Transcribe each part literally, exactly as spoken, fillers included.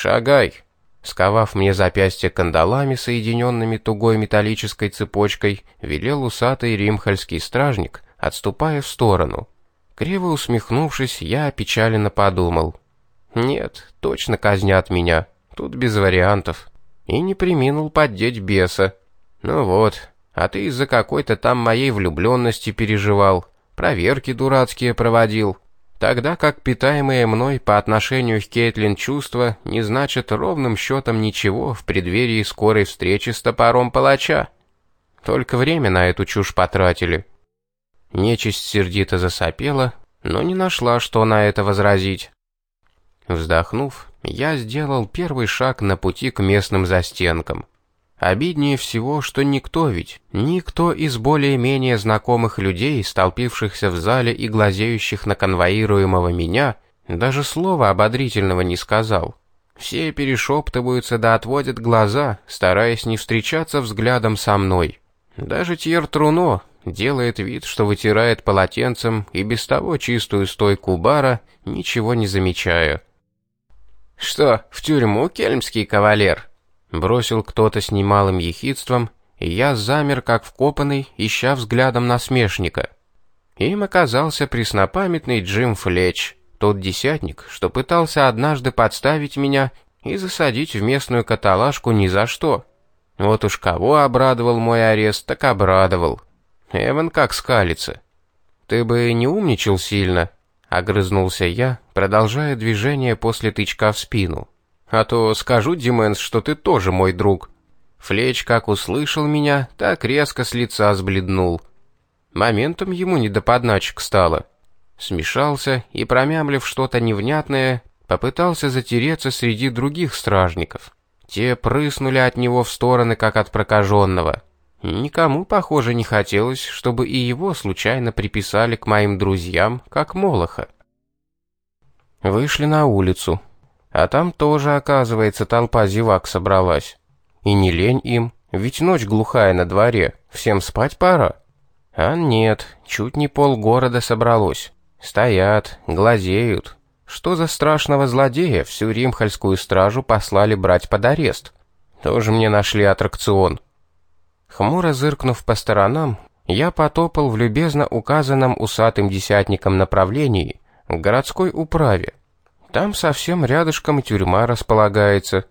«Шагай!» Сковав мне запястье кандалами, соединенными тугой металлической цепочкой, велел усатый римхальский стражник, отступая в сторону. Криво усмехнувшись, я опечаленно подумал. Нет, точно казнят меня, тут без вариантов. И не преминул поддеть беса. Ну вот, а ты из-за какой-то там моей влюбленности переживал, проверки дурацкие проводил. Тогда как питаемые мной по отношению к Кейтлин чувства не значат ровным счетом ничего в преддверии скорой встречи с топором палача. Только время на эту чушь потратили. Нечисть сердито засопела, но не нашла, что на это возразить. Вздохнув, я сделал первый шаг на пути к местным застенкам. Обиднее всего, что никто ведь, никто из более-менее знакомых людей, столпившихся в зале и глазеющих на конвоируемого меня, даже слова ободрительного не сказал. Все перешептываются да отводят глаза, стараясь не встречаться взглядом со мной. Даже Тьер Труно делает вид, что вытирает полотенцем и без того чистую стойку бара, ничего не замечая. «Что, в тюрьму, кельмский кавалер?» Бросил кто-то с немалым ехидством, и я замер, как вкопанный, ища взглядом насмешника. Им оказался преснопамятный Джим Флетч, тот десятник, что пытался однажды подставить меня и засадить в местную каталажку ни за что. Вот уж кого обрадовал мой арест, так обрадовал. Эван как скалится. «Ты бы не умничал сильно», — огрызнулся я, продолжая движение после тычка в спину. «А то скажу, Дименс, что ты тоже мой друг». Флетч как услышал меня, так резко с лица сбледнул. Моментом ему не до подначек стало. Смешался и, промямлив что-то невнятное, попытался затереться среди других стражников. Те прыснули от него в стороны, как от прокаженного. Никому, похоже, не хотелось, чтобы и его случайно приписали к моим друзьям, как Молоха. Вышли на улицу. А там тоже, оказывается, толпа зевак собралась. И не лень им, ведь ночь глухая на дворе, всем спать пора. А нет, чуть не полгорода собралось. Стоят, глазеют. Что за страшного злодея всю римхальскую стражу послали брать под арест? Тоже мне нашли аттракцион. Хмуро зыркнув по сторонам, я потопал в любезно указанном усатым десятником направлении к городской управе. Там совсем рядышком тюрьма располагается.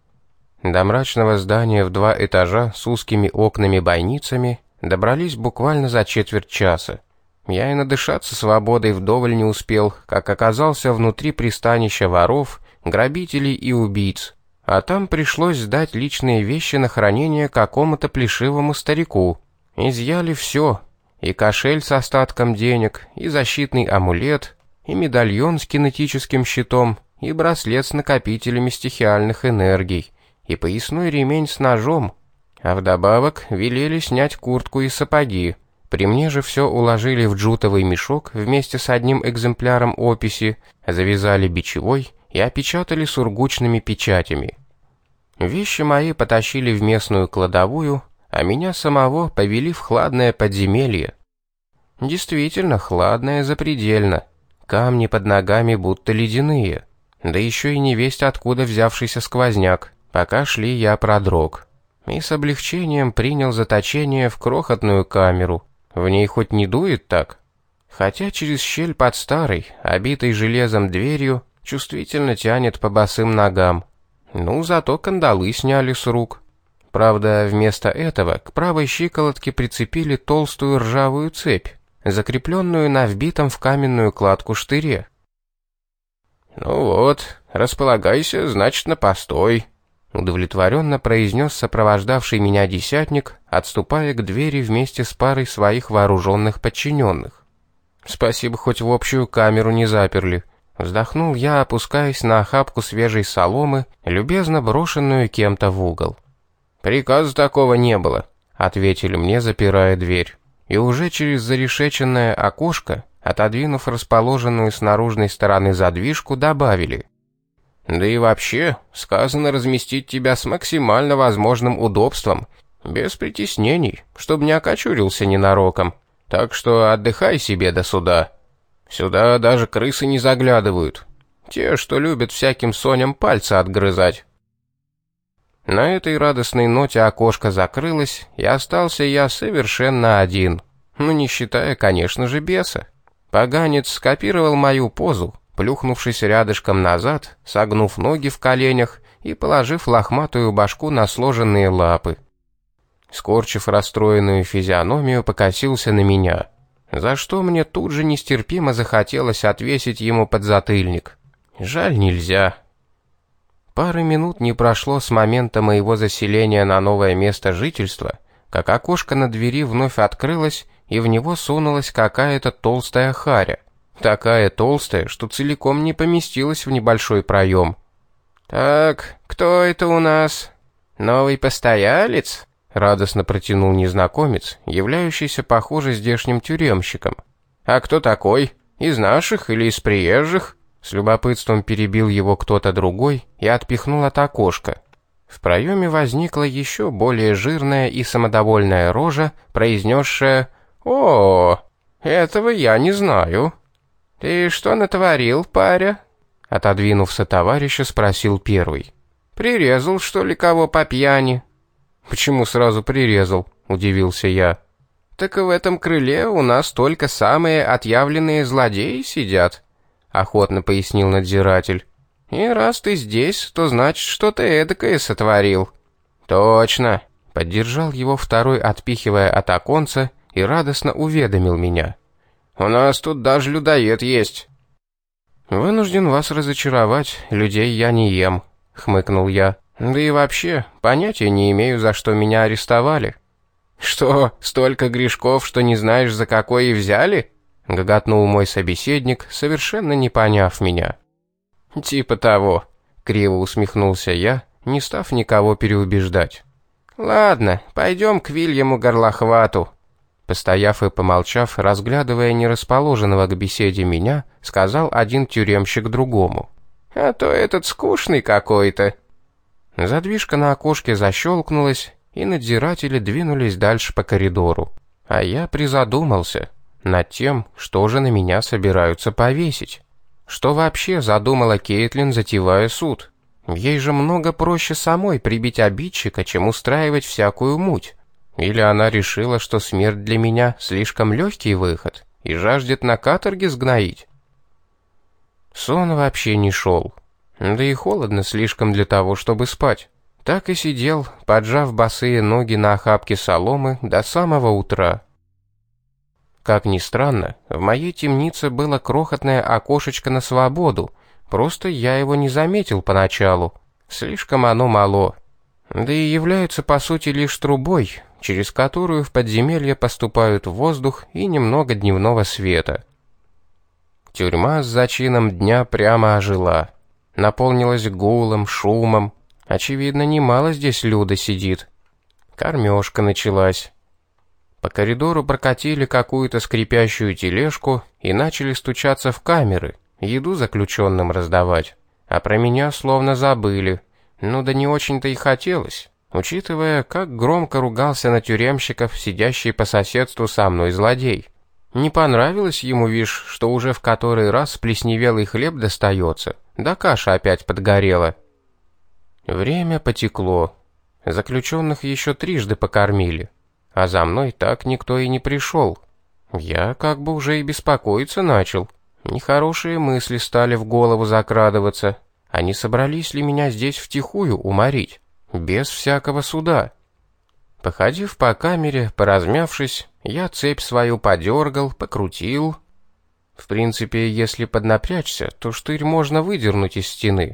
До мрачного здания в два этажа с узкими окнами-бойницами добрались буквально за четверть часа. Я и надышаться свободой вдоволь не успел, как оказался внутри пристанища воров, грабителей и убийц. А там пришлось сдать личные вещи на хранение какому-то плешивому старику. Изъяли все. И кошель с остатком денег, и защитный амулет, и медальон с кинетическим щитом, и браслет с накопителями стихиальных энергий, и поясной ремень с ножом. А вдобавок велели снять куртку и сапоги. При мне же все уложили в джутовый мешок вместе с одним экземпляром описи, завязали бичевой и опечатали сургучными печатями. Вещи мои потащили в местную кладовую, а меня самого повели в хладное подземелье. Действительно, хладное запредельно. Камни под ногами будто ледяные. Да еще и невесть откуда взявшийся сквозняк. Пока шли, я продрог. И с облегчением принял заточение в крохотную камеру. В ней хоть не дует так? Хотя через щель под старой, обитой железом дверью, чувствительно тянет по босым ногам. Ну, зато кандалы сняли с рук. Правда, вместо этого к правой щиколотке прицепили толстую ржавую цепь, закрепленную на вбитом в каменную кладку штыре. «Ну вот, располагайся, значит, на постой», — удовлетворенно произнес сопровождавший меня десятник, отступая к двери вместе с парой своих вооруженных подчиненных. «Спасибо, хоть в общую камеру не заперли», — вздохнул я, опускаясь на охапку свежей соломы, любезно брошенную кем-то в угол. «Приказа такого не было», — ответили мне, запирая дверь. И уже через зарешеченное окошко, отодвинув расположенную с наружной стороны задвижку, добавили: «Да и вообще, сказано разместить тебя с максимально возможным удобством, без притеснений, чтобы не окочурился ненароком. Так что отдыхай себе до суда. Сюда даже крысы не заглядывают. Те, что любят всяким соням пальцы отгрызать. На этой радостной ноте окошко закрылось, и остался я совершенно один. Ну, не считая, конечно же, беса. Поганец скопировал мою позу, плюхнувшись рядышком назад, согнув ноги в коленях и положив лохматую башку на сложенные лапы. Скорчив расстроенную физиономию, покосился на меня, за что мне тут же нестерпимо захотелось отвесить ему подзатыльник. Жаль, нельзя. Пары минут не прошло с момента моего заселения на новое место жительства, как окошко на двери вновь открылось, и в него сунулась какая-то толстая харя. Такая толстая, что целиком не поместилась в небольшой проем. «Так, кто это у нас? Новый постоялец?» — радостно протянул незнакомец, являющийся, похоже, здешним тюремщиком. «А кто такой? Из наших или из приезжих?» С любопытством перебил его кто-то другой и отпихнул от окошка. В проеме возникла еще более жирная и самодовольная рожа, произнесшая: «О, этого я не знаю». «Ты что натворил, паря?» Отодвинув сотоварища, спросил первый. «Прирезал, что ли, кого по пьяни?» «Почему сразу прирезал?» — удивился я. «Так в этом крыле у нас только самые отъявленные злодеи сидят», — охотно пояснил надзиратель. «И раз ты здесь, то значит, что ты эдакое сотворил». «Точно», — поддержал его второй, отпихивая от оконца, и радостно уведомил меня. «У нас тут даже людоед есть». «Вынужден вас разочаровать, людей я не ем», — хмыкнул я. «Да и вообще, понятия не имею, за что меня арестовали». «Что, столько грешков, что не знаешь, за какой и взяли?» — гоготнул мой собеседник, совершенно не поняв меня. «Типа того», — криво усмехнулся я, не став никого переубеждать. «Ладно, пойдем к Вильяму Горлохвату». Постояв и помолчав, разглядывая нерасположенного к беседе меня, сказал один тюремщик другому. «А то этот скучный какой-то». Задвижка на окошке защелкнулась, и надзиратели двинулись дальше по коридору. А я призадумался над тем, что же на меня собираются повесить. Что вообще задумала Кейтлин, затевая суд? Ей же много проще самой прибить обидчика, чем устраивать всякую муть. Или она решила, что смерть для меня слишком легкий выход и жаждет на каторге сгноить? Сон вообще не шел. Да и холодно слишком для того, чтобы спать. Так и сидел, поджав босые ноги на охапке соломы до самого утра. Как ни странно, в моей темнице было крохотное окошечко на свободу, просто я его не заметил поначалу. Слишком оно мало. Да и является по сути лишь трубой, через которую в подземелье поступают воздух и немного дневного света. Тюрьма с зачином дня прямо ожила. Наполнилась гулом, шумом. Очевидно, немало здесь люда сидит. Кормежка началась. По коридору прокатили какую-то скрипящую тележку и начали стучаться в камеры, еду заключенным раздавать. А про меня словно забыли. Ну да не очень-то и хотелось, учитывая, как громко ругался на тюремщиков, сидящий по соседству со мной злодей. Не понравилось ему, вишь, что уже в который раз плесневелый хлеб достается, да каша опять подгорела. Время потекло. Заключенных еще трижды покормили, а за мной так никто и не пришел. Я как бы уже и беспокоиться начал. Нехорошие мысли стали в голову закрадываться. А не собрались ли меня здесь втихую уморить, без всякого суда? Походив по камере, поразмявшись, я цепь свою подергал, покрутил. В принципе, если поднапрячься, то штырь можно выдернуть из стены.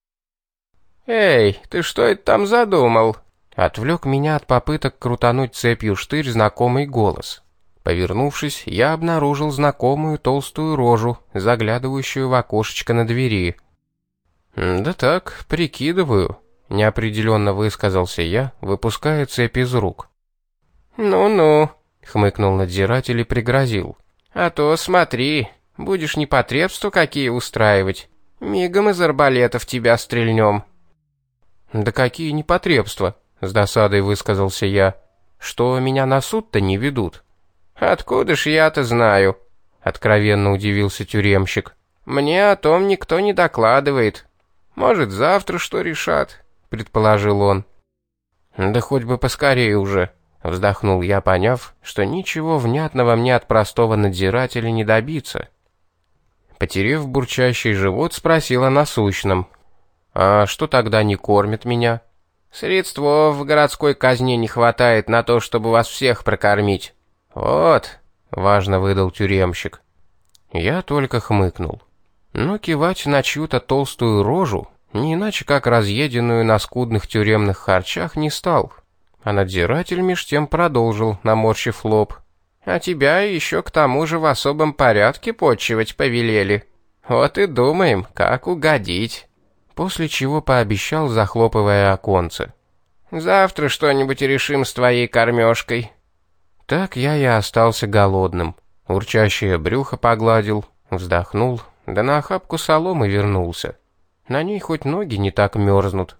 «Эй, ты что это там задумал?» Отвлек меня от попыток крутануть цепью штырь знакомый голос. Повернувшись, я обнаружил знакомую толстую рожу, заглядывающую в окошечко на двери. «Да так, прикидываю», — неопределенно высказался я, выпуская цепь из рук. «Ну-ну», — хмыкнул надзиратель и пригрозил. «А то смотри, будешь непотребства какие устраивать. Мигом из арбалетов тебя стрельнем». «Да какие непотребства?» — с досадой высказался я. «Что меня на суд-то не ведут?» «Откуда ж я-то знаю?» — откровенно удивился тюремщик. Мне о том никто не докладывает. Может, завтра что решат, предположил он. Да хоть бы поскорее уже, вздохнул я, поняв, что ничего внятного мне от простого надзирателя не добиться. Потерев бурчащий живот, спросил о насущном. А что тогда не кормят меня? Средств в городской казне не хватает на то, чтобы вас всех прокормить. Вот, важно выдал тюремщик. Я только хмыкнул. Но кивать на чью-то толстую рожу, не иначе как разъеденную на скудных тюремных харчах, не стал. А надзиратель меж тем продолжил, наморщив лоб. А тебя еще к тому же в особом порядке почивать повелели. Вот и думаем, как угодить. После чего пообещал, захлопывая оконце. Завтра что-нибудь решим с твоей кормежкой. Так я и остался голодным. Урчащее брюхо погладил, вздохнул, да на охапку соломы вернулся. На ней хоть ноги не так мерзнут.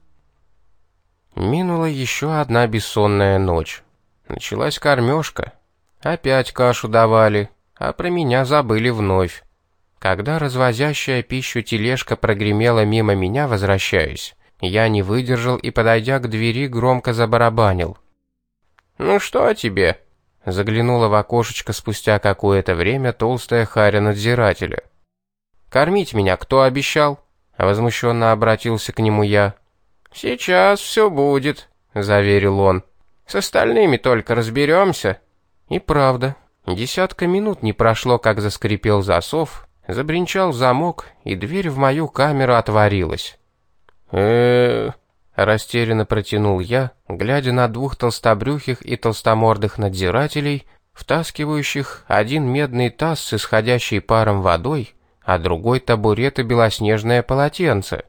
Минула еще одна бессонная ночь. Началась кормежка. Опять кашу давали, а про меня забыли вновь. Когда развозящая пищу тележка прогремела мимо меня, возвращаясь, я не выдержал и, подойдя к двери, громко забарабанил. «Ну что тебе?» — заглянула в окошечко спустя какое-то время толстая харя надзирателя. «Кормить меня кто обещал?» — возмущенно обратился к нему я. «Сейчас все будет», — заверил он. «С остальными только разберемся». И правда, десятка минут не прошло, как заскрипел засов, забринчал замок, и дверь в мою камеру отворилась. э растерянно протянул я, глядя на двух толстобрюхих и толстомордых надзирателей, втаскивающих один медный таз с исходящей паром водой, а другой табурет и белоснежное полотенце.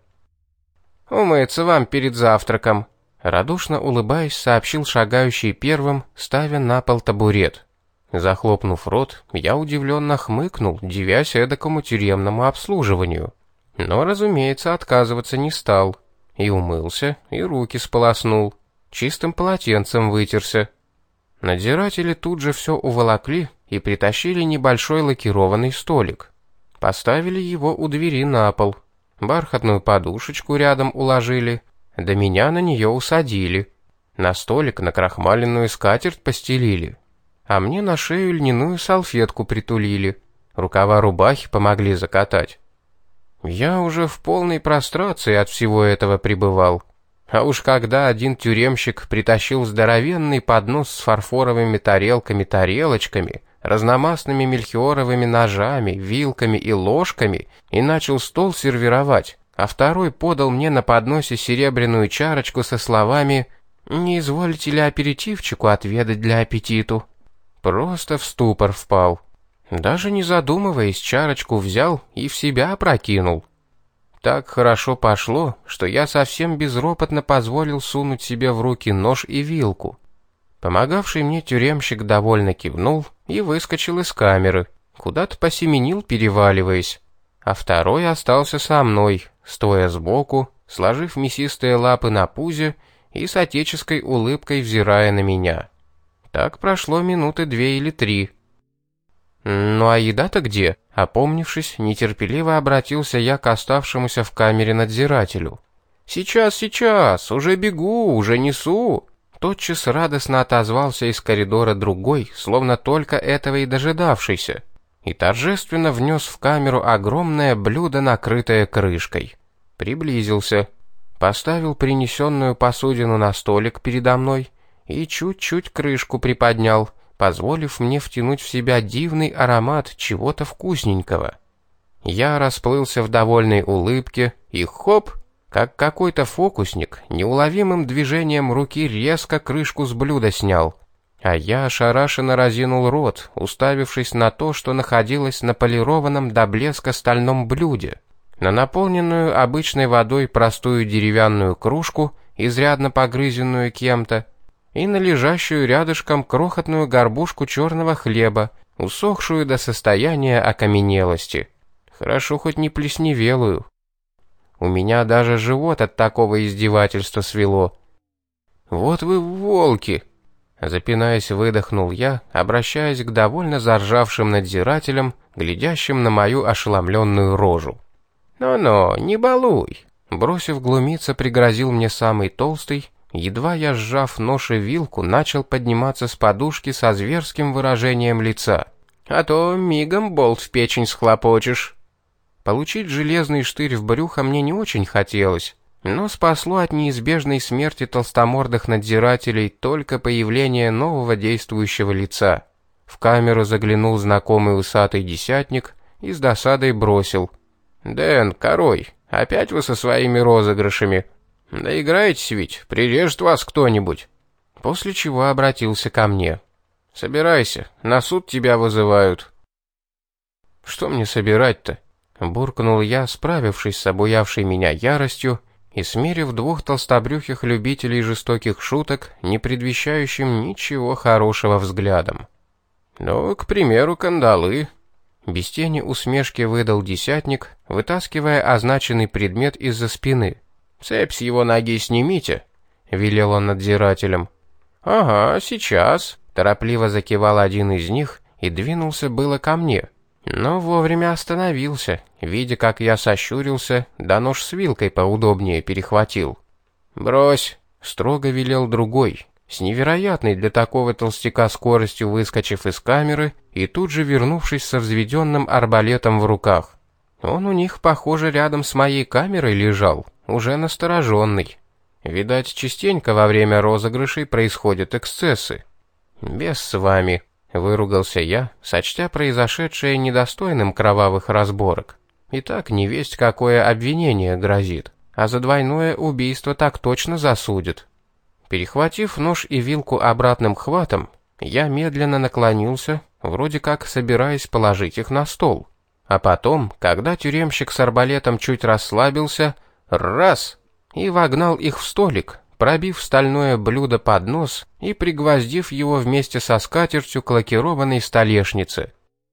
«Умыться вам перед завтраком», — радушно улыбаясь, сообщил шагающий первым, ставя на пол табурет. Захлопнув рот, я удивленно хмыкнул, дивясь эдакому тюремному обслуживанию. Но, разумеется, отказываться не стал. И умылся, и руки сполоснул, чистым полотенцем вытерся. Надзиратели тут же все уволокли и притащили небольшой лакированный столик. Поставили его у двери на пол. Бархатную подушечку рядом уложили, да меня на нее усадили. На столик накрахмаленную скатерть постелили, а мне на шею льняную салфетку притулили. Рукава рубахи помогли закатать. Я уже в полной прострации от всего этого пребывал. А уж когда один тюремщик притащил здоровенный поднос с фарфоровыми тарелками-тарелочками, разномастными мельхиоровыми ножами, вилками и ложками и начал стол сервировать, а второй подал мне на подносе серебряную чарочку со словами «Не изволите ли аперитивчику отведать для аппетиту?» Просто в ступор впал. Даже не задумываясь, чарочку взял и в себя опрокинул. Так хорошо пошло, что я совсем безропотно позволил сунуть себе в руки нож и вилку. Помогавший мне тюремщик довольно кивнул и выскочил из камеры, куда-то посеменил, переваливаясь, а второй остался со мной, стоя сбоку, сложив мясистые лапы на пузе и с отеческой улыбкой взирая на меня. Так прошло минуты две или три. «Ну а еда-то где?» Опомнившись, нетерпеливо обратился я к оставшемуся в камере надзирателю. «Сейчас, сейчас, уже бегу, уже несу!» Тотчас радостно отозвался из коридора другой, словно только этого и дожидавшийся, и торжественно внес в камеру огромное блюдо, накрытое крышкой. Приблизился, поставил принесенную посудину на столик передо мной и чуть-чуть крышку приподнял, позволив мне втянуть в себя дивный аромат чего-то вкусненького. Я расплылся в довольной улыбке и хоп, как какой-то фокусник, неуловимым движением руки резко крышку с блюда снял, а я ошарашенно разинул рот, уставившись на то, что находилось на полированном до блеска стальном блюде, на наполненную обычной водой простую деревянную кружку, изрядно погрызенную кем-то, и на лежащую рядышком крохотную горбушку черного хлеба, усохшую до состояния окаменелости. Хорошо хоть не плесневелую. У меня даже живот от такого издевательства свело. «Вот вы волки!» Запинаясь, выдохнул я, обращаясь к довольно заржавшим надзирателям, глядящим на мою ошеломленную рожу. «Но-но, не балуй!» Бросив глумиться, пригрозил мне самый толстый. Едва я, сжав нож и вилку, начал подниматься с подушки со зверским выражением лица. «А то мигом болт в печень схлопочешь». Получить железный штырь в брюхо мне не очень хотелось, но спасло от неизбежной смерти толстомордых надзирателей только появление нового действующего лица. В камеру заглянул знакомый усатый десятник и с досадой бросил: «Дэн, Корой, опять вы со своими розыгрышами? Да играетесь ведь, прирежет вас кто-нибудь». После чего обратился ко мне: «Собирайся, на суд тебя вызывают». «Что мне собирать-то?» — буркнул я, справившись с обуявшей меня яростью и смерив двух толстобрюхих любителей жестоких шуток, не предвещающим ничего хорошего взглядом. «Ну, к примеру, кандалы». Без тени усмешки выдал десятник, вытаскивая означенный предмет из-за спины. «Цепь с его ноги снимите», — велел он надзирателям. «Ага, сейчас», — торопливо закивал один из них и двинулся было ко мне, но вовремя остановился, видя, как я сощурился, да нож с вилкой поудобнее перехватил. «Брось», — строго велел другой, с невероятной для такого толстяка скоростью выскочив из камеры и тут же вернувшись со взведенным арбалетом в руках. Он у них, похоже, рядом с моей камерой лежал, уже настороженный. Видать, частенько во время розыгрышей происходят эксцессы. «Без с вами», — выругался я, сочтя произошедшее недостойным кровавых разборок. И так невесть какое обвинение грозит, а за двойное убийство так точно засудят. Перехватив нож и вилку обратным хватом, я медленно наклонился, вроде как собираясь положить их на стол. А потом, когда тюремщик с арбалетом чуть расслабился, раз — и вогнал их в столик, пробив стальное блюдо под нос и пригвоздив его вместе со скатертью к лакированной столешнице.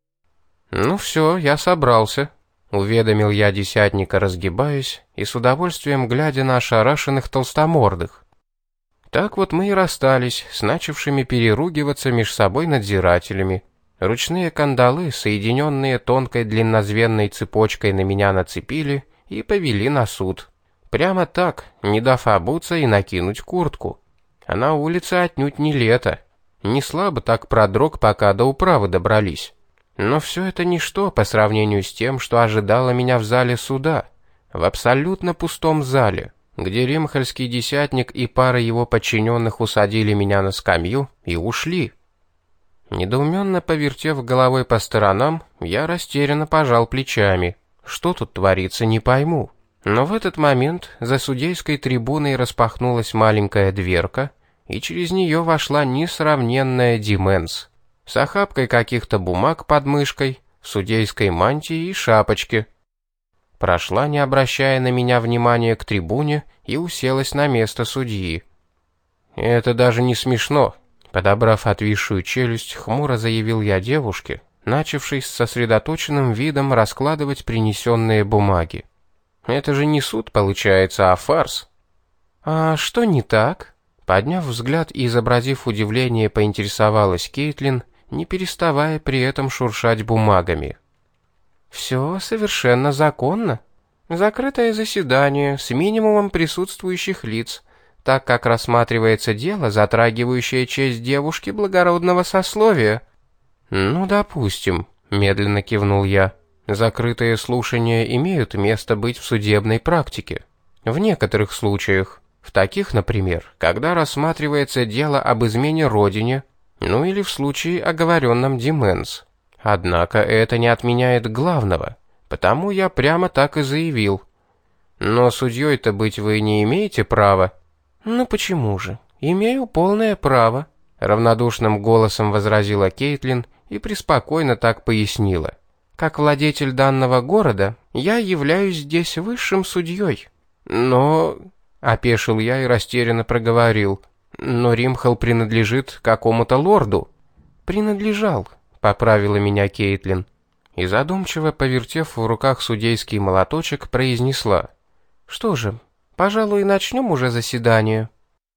«Ну все, я собрался», — уведомил я десятника, разгибаясь и с удовольствием глядя на ошарашенных толстомордых. Так вот мы и расстались с начавшими переругиваться меж собой надзирателями. Ручные кандалы, соединенные тонкой длиннозвенной цепочкой, на меня нацепили и повели на суд. Прямо так, не дав обуться и накинуть куртку. А на улице отнюдь не лето. Не слабо так продрог, пока до управы добрались. Но все это ничто по сравнению с тем, что ожидало меня в зале суда. В абсолютно пустом зале, где римхальский десятник и пара его подчиненных усадили меня на скамью и ушли. Недоуменно повертев головой по сторонам, я растерянно пожал плечами. Что тут творится, не пойму. Но в этот момент за судейской трибуной распахнулась маленькая дверка, и через нее вошла несравненная Дименс с охапкой каких-то бумаг под мышкой, в судейской мантии и шапочке. Прошла, не обращая на меня внимания, к трибуне и уселась на место судьи. «Это даже не смешно», — подобрав отвисшую челюсть, хмуро заявил я девушке, начавшей с сосредоточенным видом раскладывать принесенные бумаги. «Это же не суд получается, а фарс». «А что не так?» Подняв взгляд и изобразив удивление, поинтересовалась Кейтлин, не переставая при этом шуршать бумагами. «Все совершенно законно. Закрытое заседание с минимумом присутствующих лиц, так как рассматривается дело, затрагивающее честь девушки благородного сословия». «Ну, допустим», — медленно кивнул я. «Закрытые слушания имеют место быть в судебной практике. В некоторых случаях, в таких, например, когда рассматривается дело об измене родине, ну или в случае, оговоренном Дименс. Однако это не отменяет главного, потому я прямо так и заявил. Но судьей-то быть вы не имеете права». «Ну почему же? Имею полное право», — равнодушным голосом возразила Кейтлин и преспокойно так пояснила. «Как владетель данного города, я являюсь здесь высшим судьей». «Но...» — опешил я и растерянно проговорил. «Но Римхал принадлежит какому-то лорду». «Принадлежал», — поправила меня Кейтлин. И задумчиво, повертев в руках судейский молоточек, произнесла. «Что же, пожалуй, начнем уже заседание».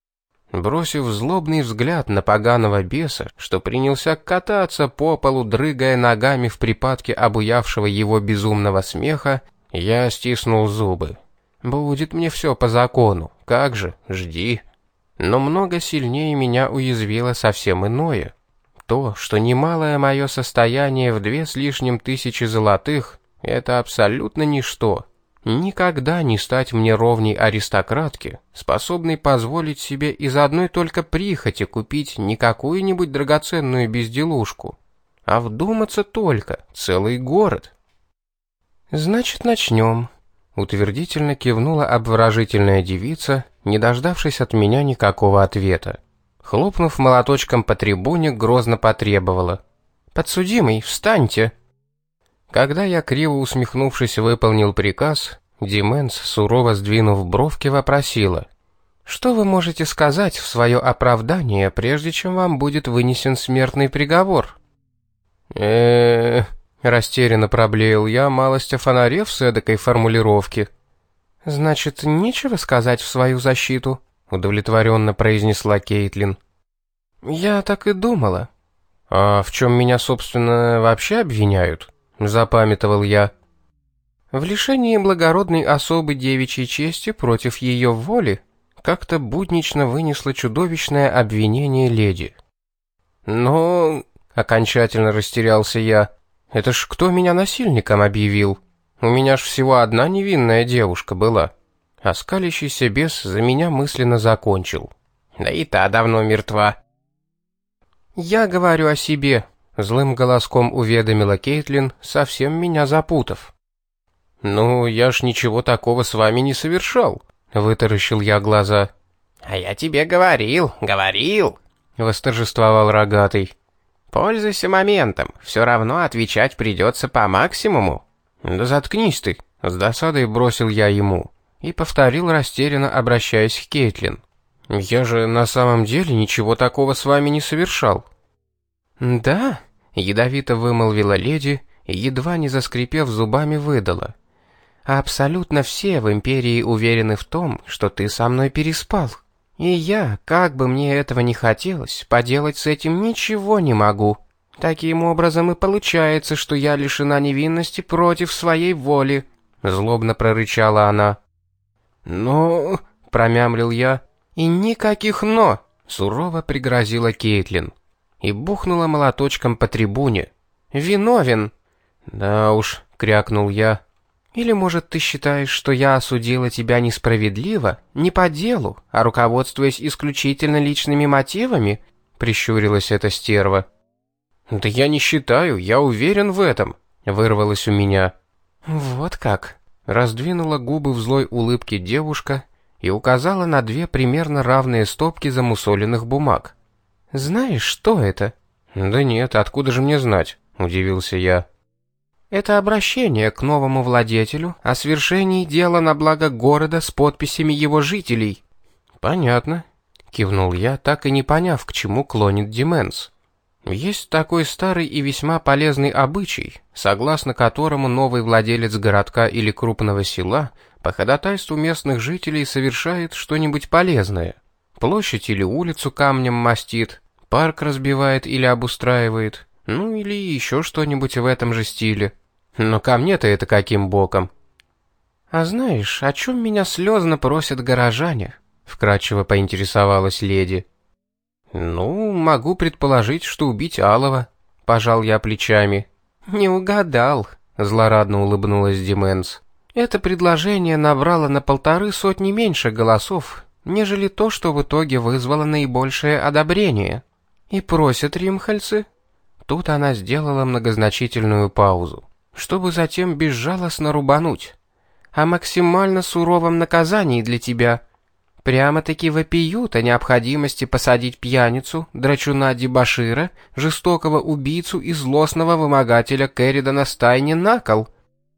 Бросив злобный взгляд на поганого беса, что принялся кататься по полу, дрыгая ногами в припадке обуявшего его безумного смеха, я стиснул зубы. Будет мне все по закону, как же, жди. Но много сильнее меня уязвило совсем иное. То, что немалое мое состояние в две с лишним тысячи золотых, это абсолютно ничто. Никогда не стать мне ровней аристократке, способной позволить себе из одной только прихоти купить не какую-нибудь драгоценную безделушку, а вдуматься только, целый город. «Значит, начнем», — утвердительно кивнула обворожительная девица, не дождавшись от меня никакого ответа. Хлопнув молоточком по трибуне, грозно потребовала: «Подсудимый, встаньте!» Когда я, криво усмехнувшись, выполнил приказ, Дименс, сурово сдвинув бровки, вопросила: «Что вы можете сказать в свое оправдание, прежде чем вам будет вынесен смертный приговор?» э растерянно проблеял я, малость офонарев с эдакой формулировки. «Значит, нечего сказать в свою защиту?» — удовлетворенно произнесла Кейтлин. «Я так и думала». «А в чем меня, собственно, вообще обвиняют?» — запамятовал я. «В лишении благородной особы девичьей чести против ее воли», — как-то буднично вынесла чудовищное обвинение леди. «Но...» — окончательно растерялся я. «Это ж кто меня насильником объявил? У меня ж всего одна невинная девушка была». А скалящийся бес за меня мысленно закончил: «Да и та давно мертва». «Я говорю о себе», — злым голоском уведомила Кейтлин, совсем меня запутав. «Ну, я ж ничего такого с вами не совершал», — вытаращил я глаза. «А я тебе говорил, говорил», — восторжествовал рогатый. «Пользуйся моментом, все равно отвечать придется по максимуму». «Да заткнись ты», — с досадой бросил я ему и повторил, растерянно обращаясь к Кейтлин: «Я же на самом деле ничего такого с вами не совершал». «Да?» — ядовито вымолвила леди и, едва не заскрипев зубами, выдала: «Абсолютно все в империи уверены в том, что ты со мной переспал. И я, как бы мне этого не хотелось, поделать с этим ничего не могу. Таким образом и получается, что я лишена невинности против своей воли», — злобно прорычала она. «Но...» — промямлил я. «И никаких «но», — сурово пригрозила Кейтлин и бухнула молоточком по трибуне. «Виновен!» «Да уж», — крякнул я. «Или, может, ты считаешь, что я осудила тебя несправедливо, не по делу, а руководствуясь исключительно личными мотивами?» — прищурилась эта стерва. «Да я не считаю, я уверен в этом», — вырвалось у меня. «Вот как?» — раздвинула губы в злой улыбке девушка и указала на две примерно равные стопки замусоленных бумаг. «Знаешь, что это?» «Да нет, откуда же мне знать?» — удивился я. «Это обращение к новому владетелю о свершении дела на благо города с подписями его жителей». «Понятно», — кивнул я, так и не поняв, к чему клонит Дименс. «Есть такой старый и весьма полезный обычай, согласно которому новый владелец городка или крупного села по ходатайству местных жителей совершает что-нибудь полезное. Площадь или улицу камнем мастит, парк разбивает или обустраивает, ну или еще что-нибудь в этом же стиле. Но ко мне-то это каким боком?» «А знаешь, о чем меня слезно просят горожане?» — вкратчиво поинтересовалась леди. «Ну, могу предположить, что убить Алова», — пожал я плечами. «Не угадал», — злорадно улыбнулась Дименс. «Это предложение набрало на полторы сотни меньше голосов, нежели то, что в итоге вызвало наибольшее одобрение. И просят римхальцы». Тут она сделала многозначительную паузу, чтобы затем безжалостно рубануть: «О максимально суровом наказании для тебя. Прямо-таки вопиют о необходимости посадить пьяницу, драчуна-дебошира, жестокого убийцу и злостного вымогателя Керридана Стайни на кол».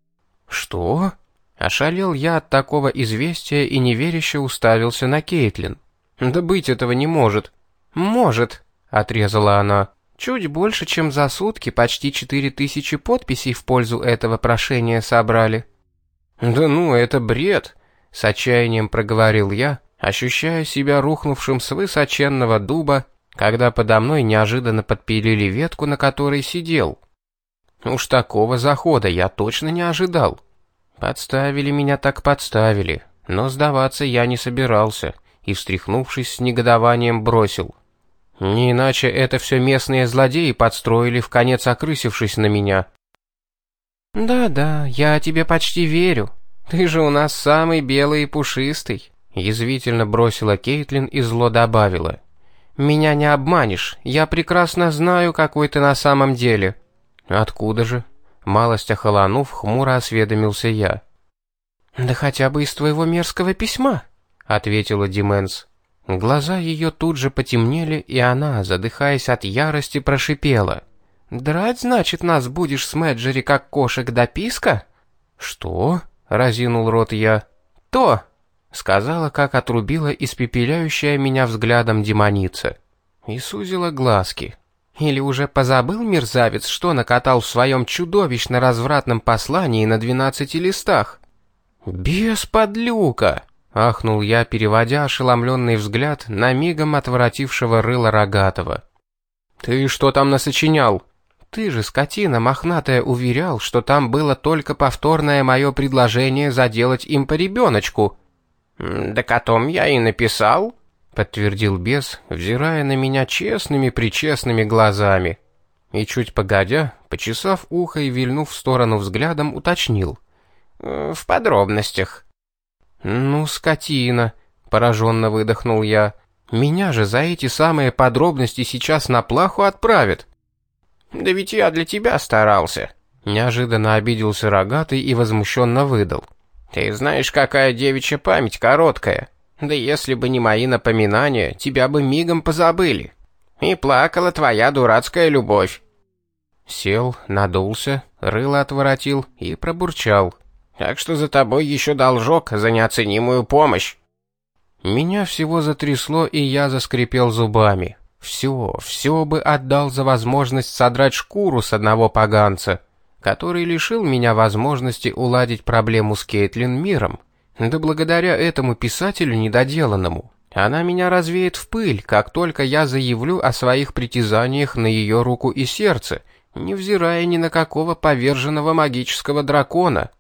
«Что?» — ошалел я от такого известия и неверяще уставился на Кейтлин. «Да быть этого не может». «Может», — отрезала она. «Чуть больше, чем за сутки почти четыре тысячи подписей в пользу этого прошения собрали». «Да ну, это бред», — с отчаянием проговорил я, ощущая себя рухнувшим с высоченного дуба, когда подо мной неожиданно подпилили ветку, на которой сидел. Уж такого захода я точно не ожидал. Подставили меня так подставили, но сдаваться я не собирался и, встряхнувшись с негодованием, бросил. Не иначе это все местные злодеи подстроили, вконец окрысившись на меня. «Да-да, я тебе почти верю. Ты же у нас самый белый и пушистый», — язвительно бросила Кейтлин и зло добавила. «Меня не обманешь, я прекрасно знаю, какой ты на самом деле». «Откуда же?» — малость охолонув, хмуро осведомился я. «Да хотя бы из твоего мерзкого письма», — ответила Дименс. Глаза ее тут же потемнели, и она, задыхаясь от ярости, прошипела. «Драть, значит, нас будешь с Мэджери, как кошек до писка?» «Что?» — разинул рот я. «То!» — сказала, как отрубила испепеляющая меня взглядом демоница. И сузила глазки. «Или уже позабыл, мерзавец, что накатал в своем чудовищно развратном послании на двенадцати листах?» «Бес подлюка!» — ахнул я, переводя ошеломленный взгляд на мигом отворотившего рыло рогатого. «Ты что там насочинял?» «Ты же, скотина мохнатая, уверял, что там было только повторное мое предложение заделать им по ребеночку». «Да котом я и написал», — подтвердил бес, взирая на меня честными-причестными глазами. И чуть погодя, почесав ухо и вильнув в сторону взглядом, уточнил. «В подробностях». «Ну, скотина», — пораженно выдохнул я. «Меня же за эти самые подробности сейчас на плаху отправят». «Да ведь я для тебя старался», — неожиданно обиделся рогатый и возмущенно выдал. «Ты знаешь, какая девичья память короткая. Да если бы не мои напоминания, тебя бы мигом позабыли. И плакала твоя дурацкая любовь». Сел, надулся, рыло отворотил и пробурчал. «Так что за тобой еще должок за неоценимую помощь». Меня всего затрясло, и я заскрипел зубами. Все, все бы отдал за возможность содрать шкуру с одного поганца, который лишил меня возможности уладить проблему с Кейтлин миром. Да благодаря этому писателю недоделанному. Она меня развеет в пыль, как только я заявлю о своих притязаниях на ее руку и сердце, невзирая ни на какого поверженного магического дракона.